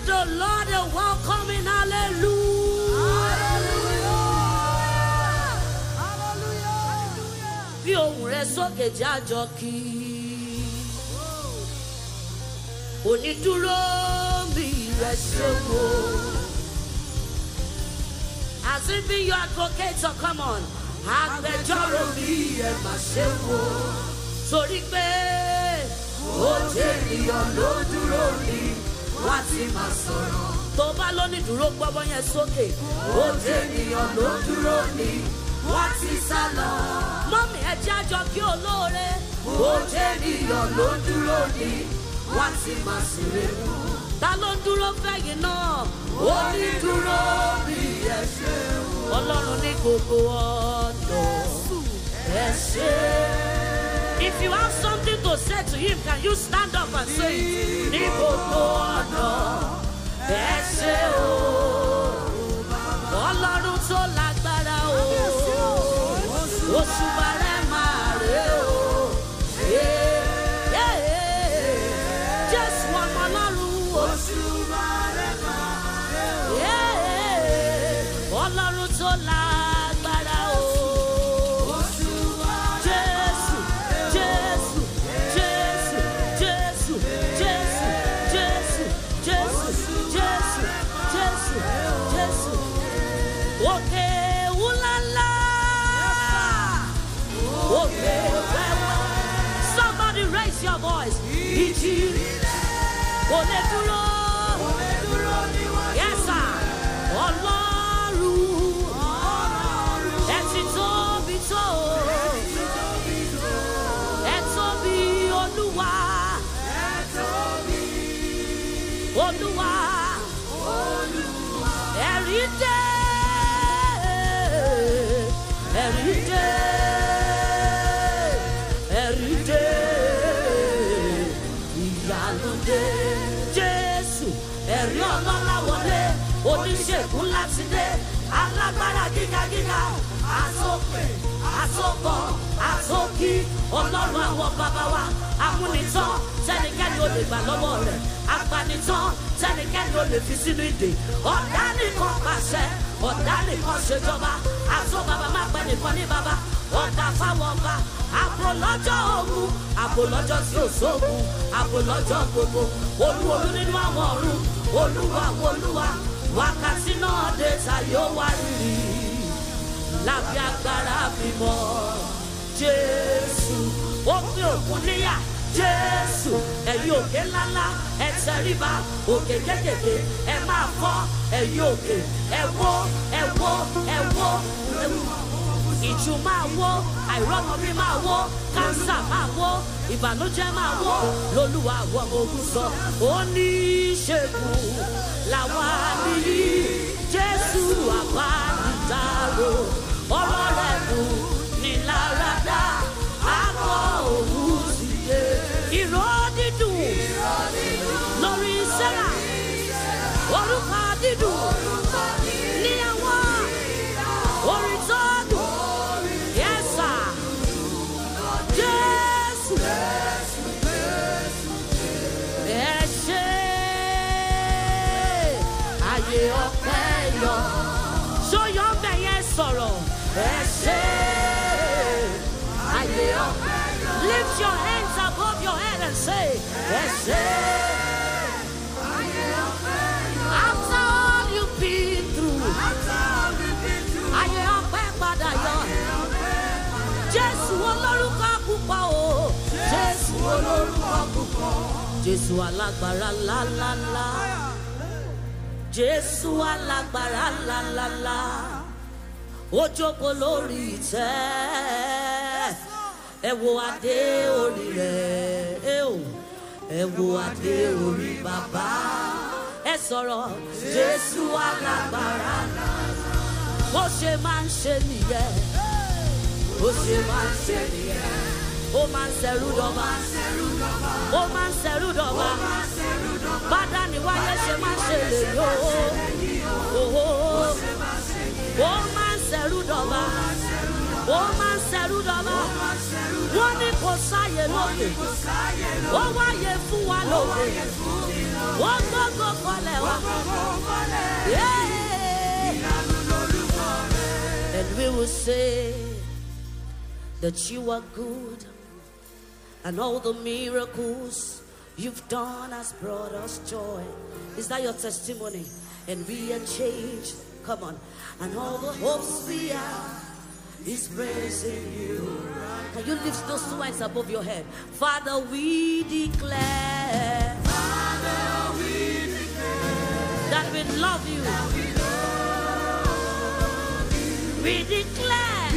the Lord a welcoming hallelujah. Hallelujah. Bí ohùn rẹ sókè jájọ kí. Onídúró mi rẹ ṣe wò. As if be your advocate, so come on. Agbẹjọ́rò mi ẹ má ṣe wò. Torí pé ó jẹ́ ènìyàn ló dúró ní wá tí máa sọ̀rọ̀. Tó bá lóní dúró gbọ́bọ́ yẹn sókè. Ó jẹ́ ènìyàn ló dúró ní wá tí sá lọ. Mọ́mì ẹ jẹ́ àjọ kí olóore. Ó jẹ́ ènìyàn ló dúró ní wá tí máa sèré mú. Ta ló ń dúró fẹ́yìn náà? Ó ní dúró bí ẹ ṣe wò. Ọlọ́run ní gbogbo ọ̀nà ẹ ṣe. If you have something to say to him, can you stand up and say it? Ní gbogbo ọ̀nà ẹ ṣe o. Ọlọ́run tó lágbára o. Òṣùbà rẹ̀ máa rè o. Jésù ọmọ Ọlọ́run o. Òṣùbà rẹ̀ máa rè o. Ọlọ́run tó lágbára o. Jésù, Jésù, Jésù, Jésù, Jésù, Jésù, Jésù, Jésù, Jésù, Jésù. Òkè wúlálá. Òkè wẹ́wẹ́. Somebody raise your voice. Ìjì kò lè dúró. Yes, sir. Ọlọ́run. Ẹ ti tóbi tó. Ẹ tóbi Olúwa. Olúwa. Ẹ̀rí dé. Ẹ̀rí dé. Ẹ̀rí dé. Ìyanu dé. Jésù ẹ̀rí ọlọ́lá wọlé. Oníṣègùn láti dé. Alágbára gíga. Àsopè, àsopọ̀, àsokí. Ọlọ́run àwọn bàbá wa. Amúnitán tẹ́nikẹ́ni ò lè gbà lọ́wọ́ rẹ̀. Agbanitán tẹ́nikẹ́ni ò lè fi sínú ìdè. Ọ̀dà nìkan pàṣẹ. Ọ̀dà nìkan ṣèjọba. Àtọ́ bàbá má pẹ́ nìkan ní bàbá. Ọ̀dà fáwọn ọba. Àbò lọ́jọ́ ogun. Àbò lọ́jọ́ tí ò sógun. Àbò lọ́jọ́ gbogbo. Olú nínú àwọn ọ̀run. Olúwa Olúwa. Wákàtí náà dé ta yóò wá rírì. Lábẹ́ agbára bímọ. Jésù. Ó pín òkun níyà. Jésù. Ẹ̀yin òkè ńláńlá. Ẹ tẹríba. Òkè kékèké. Ẹ máa fọ́. Ẹ̀yin òkè. Ẹ wó. Ẹ wó. Ẹ wó. Ìjù máa wó. Àìrọ́mọbí máa wó. Kánsà máa wó. Ìbànújẹ́ máa wó. Lolúwa àwọn ọmọ ogun sọ. Oníṣègùn làwa nìyí. Jésù àbánidáró. Ọ̀rọ̀ rẹ̀ kù ní láradá. Akọ òun sì dé. Ìró dídùn lórí Sẹ́rà. Orúkọ dídùn ní àwọn orin tó dùn. Yes, sir. Jésù. Ẹ ṣé. Ayé ọpẹ́ yọ. Ṣóyọ̀ ọbẹ̀ yẹn sọ̀rọ̀. Ẹ ṣé. Ayé ọpẹ́ yọ. Lift your hands above your head and say, ẹ ṣé. Ayé ọpẹ́ yọ. After all you've been through. Ayé ọpẹ́ padà yọ. Jésù olórúkọ púpọ̀ o. Jésù olórúkọ púpọ̀. Jésù alágbára ńláńlá. Jésù alágbára ńláńlá. Ó jókòó lórí ìtẹ́. Ẹ wo adé orí rẹ̀. Ẹ wo adé orí bàbá. Ẹ sọ̀rọ̀. Jésù alágbára ńláńlá. Bó ṣe máa ń ṣe nìyẹn. Bó ṣe máa ń ṣe nìyẹn. Ó máa ń ṣẹrú dọba. Ó máa ń ṣẹrú dọba. Bádà ní wáyé ṣe máa ń ṣe lè yó. Ó máa ń ṣẹrú dọba. Ó máa ń ṣẹrú dọba. Wọ́n ní kò sáyé lókè. Ó wáyé fún wa lókè. Ó gbọ́gbọ́ kọlẹ̀ wá. will say that you are good, and all the miracles you've done has brought us joy. Is that your testimony? And we are changed. Come on. And all the hopes we have is praising you. Can you lift those two hands above your head? Father, we declare, Father, we declare that we love you. That we love you. We declare,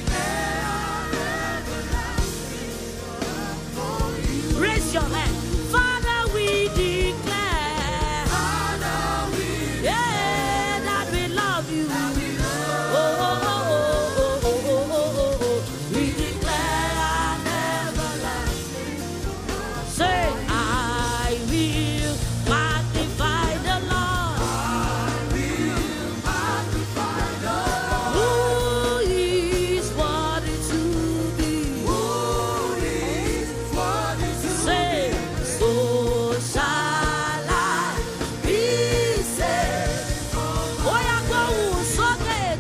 raise your hand. Father, we declare, Father, we declare, that we love you. That we love. We declare an everlasting. Say, I will magnify the Lord. I will magnify the Lord. Who is worthy to be? Who is worthy to say, so shall I be saved. Oh, yeah, go so get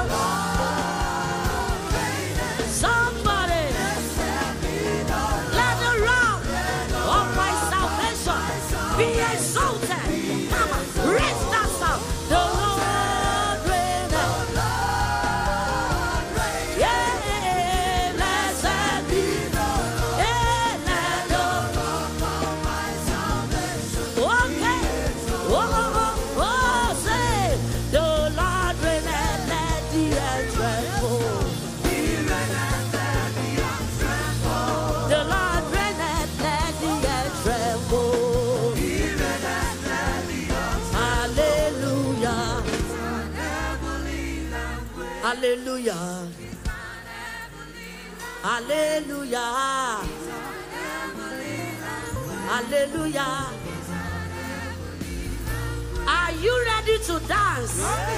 somebody, let the rock of my salvation be exalted. Come on, raise that sound. The Lord reigneth. Yeah, blessed be the Lord. Yeah, let the rock of my salvation. Okay. Oh, say, the Lord reigneth, let the earth tremble. The Lord reigneth, let the earth tremble. Hallelujah. Hallelujah. Hallelujah. Hallelujah. Are you ready to dance?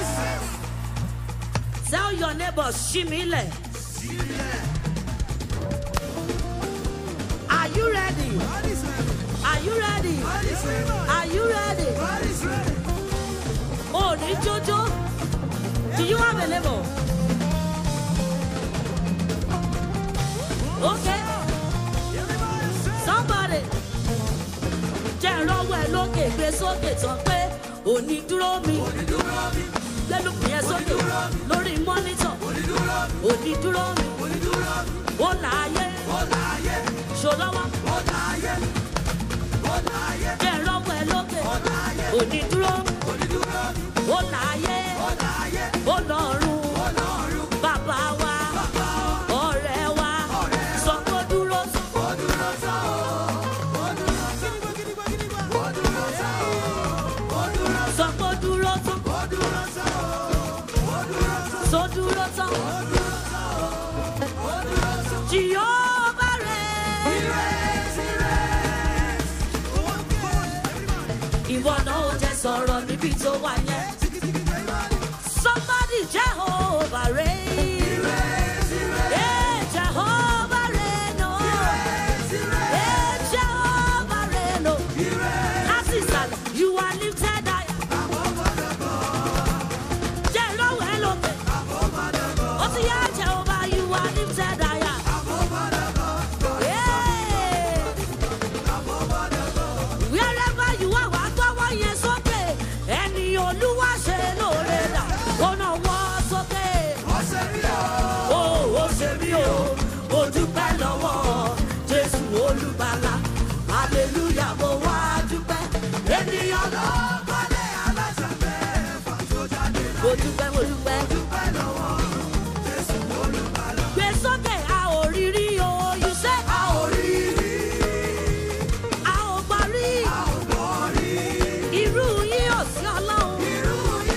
Tell your neighbor, Shimile. Are you ready? Are you ready? Are you ready? Oh, Jojo, do you have a neighbor? Okay. Somebody. Jẹ́ ìrọ̀wọ́ ẹ̀ lókè gbé sókè tán pé onídúró mi. Lẹ́nu pìyẹn sókè lórí mọ́nítọ̀. Onídúró mi. Ó láyé. Ṣòlọ́wọ́. Jẹ́ ìrọ̀wọ́ ẹ̀ lókè. Onídúró. Ó láyé. Ó lọ́run. Bàbá wa. Ọ̀rẹ́ wa. Sọ pé ó dúró. Sọ pé ó dúró tán. Sọ dúró tán. Jehovah reigns. Ìwọ náà ó jẹ́ sọ̀rọ̀ níbi tó wà yẹn. Somebody, Jehovah reigns. Yeah, Jehovah reigns. Oh. Yeah, Jehovah reigns. Oh. As is that you are lifted high. Jehovah hello. Oh, yeah, Jehovah, you are lifted higher. Yeah. Wherever you are, wà á gbọ́wọ́ yẹn sókè. Ẹni Olúwa ṣe lóore dà. Ó náà wọ́ sókè. Ó ṣe mí o. Mo dúpẹ́ lọ́wọ́ Jésù Olùgbàlà. Hallelujah, mo wá dúpẹ́. Ènìyàn ló kọ́lé aláṣẹ mẹ́fà tó jáde láyé. Mo dúpẹ́. Gbé sókè, a ò rí rí o. You say a ò rí rí. A ò gbọ́ rí. Irú yín ò sí Ọlọ́run.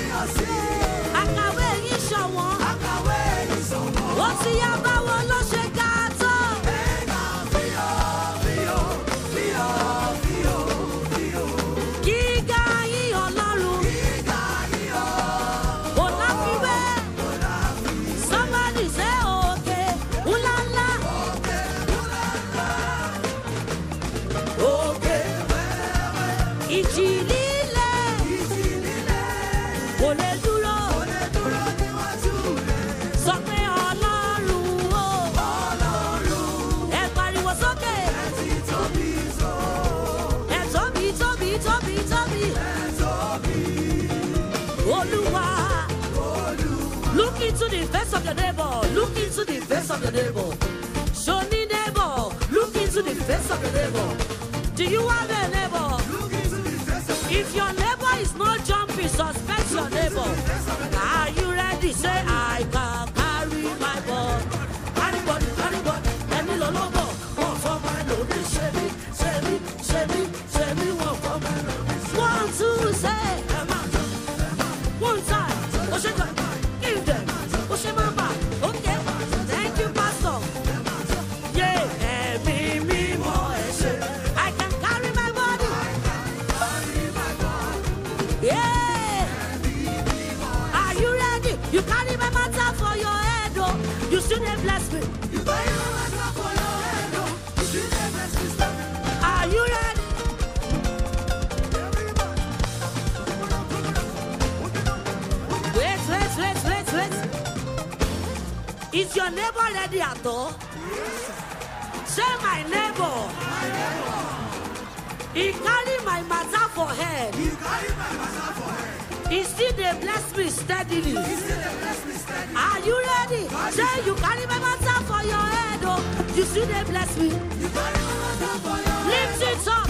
into the face of your neighbor. Look into the face of your neighbor. Show me neighbor. Look into the face of your neighbor. Do you have a neighbor? If your neighbor is not jumping, suspect your neighbor. Are you ready? Say, I can carry my ball. Anybody, anybody, any logo. One for my load, shame me, one for my load. 1, 2, say, one time, give them, okay, thank you, Pastor. Yeah, me more, I can carry my body. Yeah, are you ready? You carry my matter for your head, oh. You shouldn't bless me. You carry my matter for your head, oh. You shouldn't bless me. Are you ready? Wait. Is your neighbor ready at all? Yes. Say my neighbor. He carry my matter for head. He still they bless me steadily. Are you ready? Say you carry my matter for your head, oh. You still they bless me. You carry my matter for your head. Lift it up.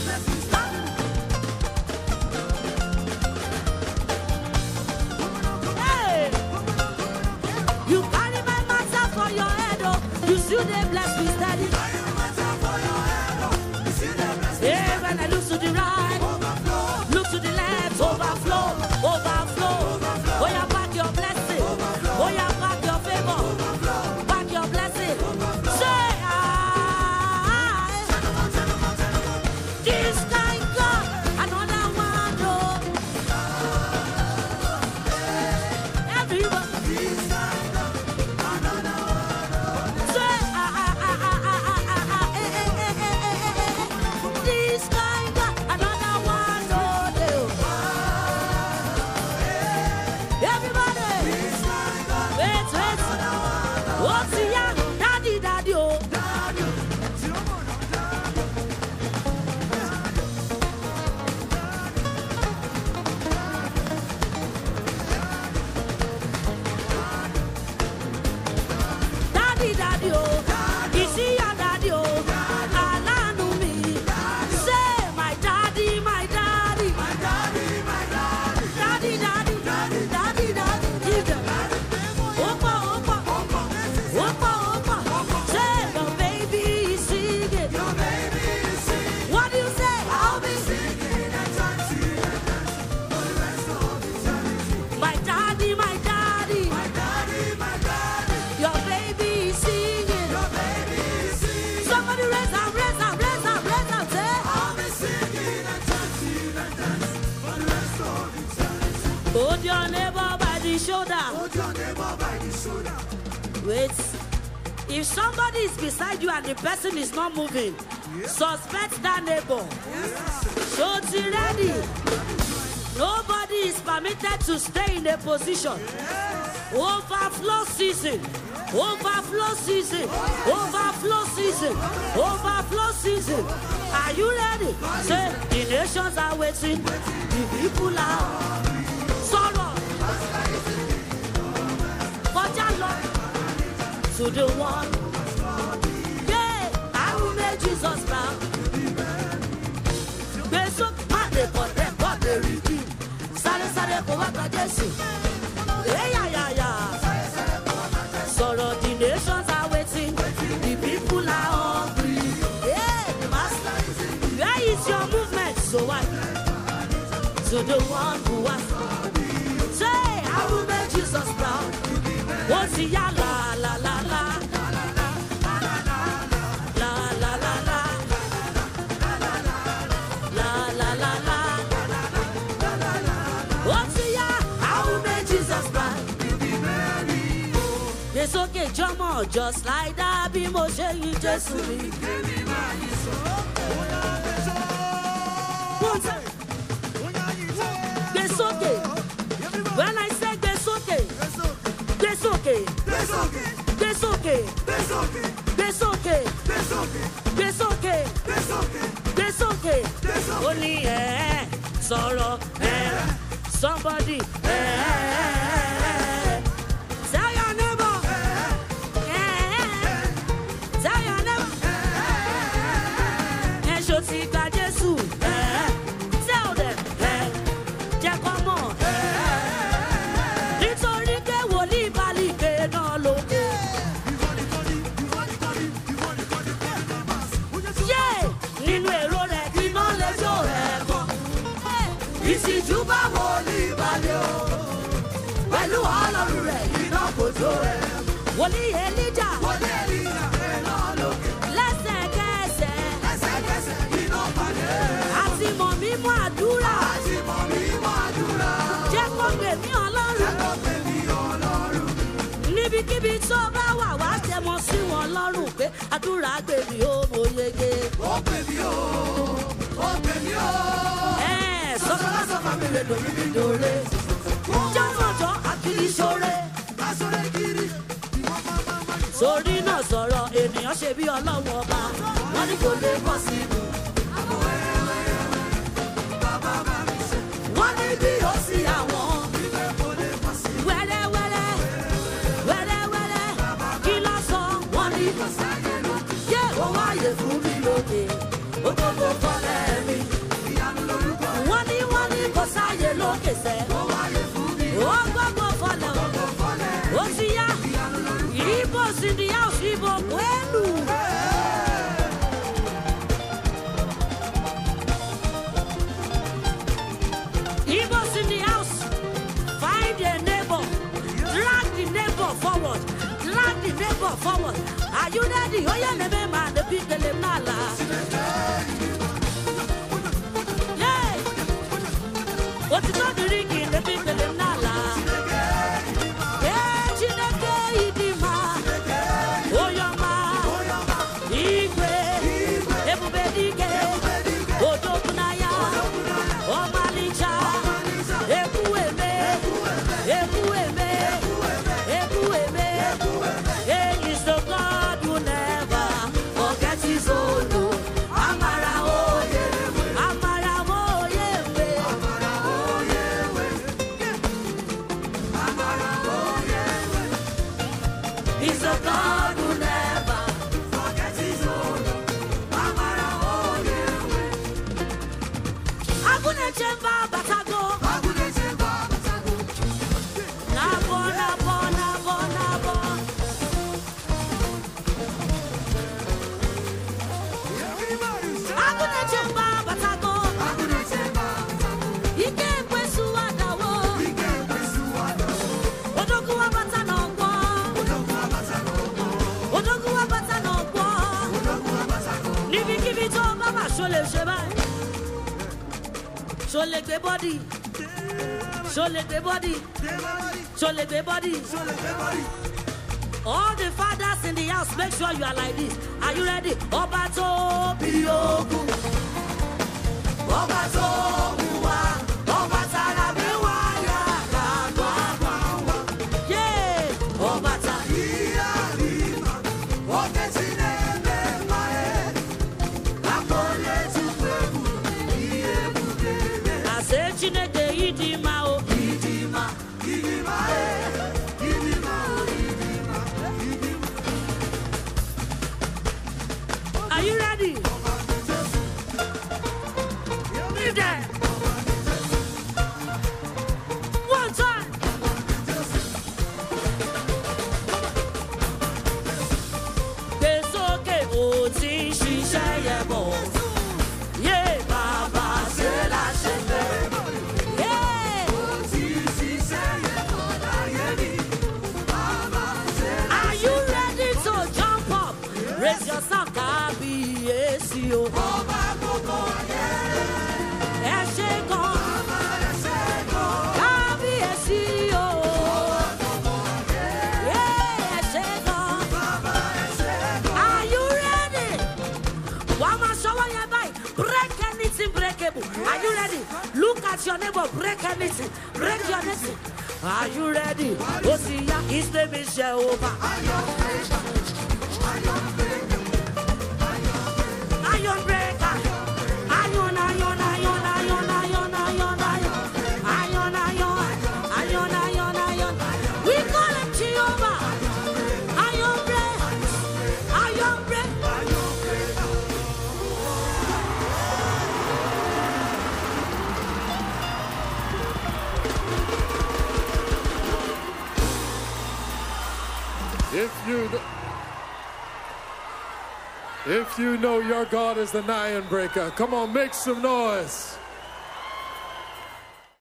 Hey, you carry my matter for your head, oh. You still they bless me steadily. Yeah, when I look to the right, look to the left, overflow. Oh, yeah, back your blessing. Oh, yeah, back your favor. Back your blessing. Say, this kind God, another one, oh. Everybody. Say, this kind God, another one, oh. Everybody. Wait. What's the young daddy, oh. Daddy, oh. Is he your daddy, oh? Alanu me. Say, my daddy. Daddy. Give them. Opa. Say, your baby is singing. What do you say? I'll be singing and dancing for the rest of eternity. My daddy. Your baby is singing. Somebody raise up, say. I'll be singing and dancing for the rest of eternity. Hold your neighbor by the shoulder. Wait. If somebody is beside you and the person is not moving, suspect that neighbor. So ready. Nobody is permitted to stay in a position. Overflow season. Are you ready? Say, the nations are waiting. The people are sorrow. But your Lord, to the one. Yeah, I will make Jesus proud. Beso, man, they got the redeem. Sare, go back to Jesse. Yeah. Sorrow, the nations are waiting. The people are hungry. Yeah, Master, where is your movement? So what? To the one who was. Say, I will make Jesus proud. What's the ya la. What's the ya? I will make Jesus proud. It's okay, jump on, just like that. Be more saying just to me. It's okay. When I say it's okay. It's okay. Only sorrow, somebody bá wòlíì balẹ̀ o. Pẹ̀lú ọlọ́run rẹ̀ iná kò tó rẹ̀. Wòlíì Èlíjà. Wòlíì Èlíjà rẹ̀ náà lókè. Lẹ́sẹ̀kẹsẹ̀. Lẹ́sẹ̀kẹsẹ̀ iná balẹ̀. Àti mọ̀ mímọ́ àdúrà. Àti mọ̀ mímọ́ àdúrà. Jẹ́ kó gbè mí ọlọ́run. Jẹ́ kó gbè mí ọlọ́run. Níbikíbi tó bá wà wá tẹmọ sí wọn lọ́rùn pé àdúrà gbè mí ó mo yege. Ó gbè mí ó. Ó gbè mí ó. Sọ́kọ́lá sọ́kọ́ mi lè dòmí mi dòre. Jọ́mọ̀jọ́ àkìlì ṣoore. Aṣọ́rẹ́ kiri. Sórí náà sọ̀rọ̀ ènìyàn ṣe bí ọlọ́run ọba. Wọ́n ní kò lè bọ́ sínú. Àmọ́ wẹ́rẹ́wẹ́rẹ́ bàbá bá mi ṣe. Wọ́n ní bí ó sì àwọn. Ibẹ̀ kò lè bọ́ sínú. Wẹ́rẹ́wẹ́rẹ́ wẹ́rẹ́wẹ́rẹ́ kí ló sọ? Wọ́n ní kò sáyé lókè. Yé o wáyé fún mi lókè. Ó gbogbo fọ́lẹ́ mi. Ìyanu lórúkọ. Wọ́n ní kò sáyé lókè sẹ́. Ó wáyé fún mi. Ó gbogbo fọ́lẹ́ o. Ó ti yá. Ibo's in the house, Ibo Kwenu. Ibo's in the house. Find a neighbor. Drag the neighbor forward. Drag the neighbor forward. Are you ready? Oh, yeah, never mind. The people in Nala. Yeah. What's it on the ring in the people in Nala? Show the body. Show the body. Show the body. All the fathers in the house, make sure you are like this. Are you ready? Obato Biogu. Obato Buwa. Obatara Bewaya. Yeah. Obata. Are you ready? Leave that. One time. It's okay, oh, she say yeah, boy. Yeah, Baba, say la shende. Yeah. Are you ready to jump up? Raise yourself. Are you ready? Look at your neighbor, break anything, break your anything. Are you ready? Osia, his name is Jehovah. Iron breaker. Iron breaker. Iron, iron, iron, iron, iron, iron, iron, iron, iron, iron. We call him Jehovah. Iron break. Iron break. If you know your God is the Iron Breaker, come on, make some noise.